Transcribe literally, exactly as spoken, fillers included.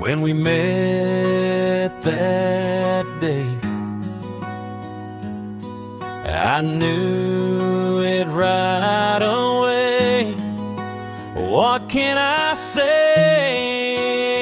when we met that day. I knew it right away. What can I say?